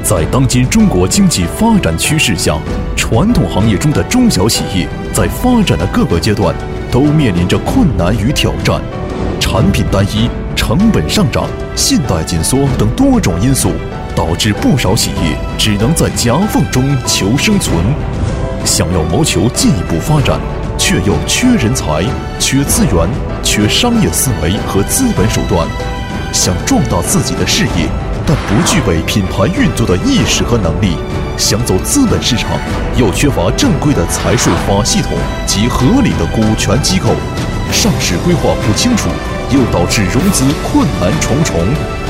在当今中国经济发展趋势下，传统行业中的中小企业在发展的各个阶段都面临着困难与挑战，产品单一、成本上涨、信贷紧缩等多种因素，导致不少企业只能在夹缝中求生存。想要谋求进一步发展，却又缺人才、缺资源、缺商业思维和资本手段，想壮大自己的事业，但不具备品牌运作的意识和能力，想走资本市场，又缺乏正规的财税法系统及合理的股权机构，上市规划不清楚，又导致融资困难重重。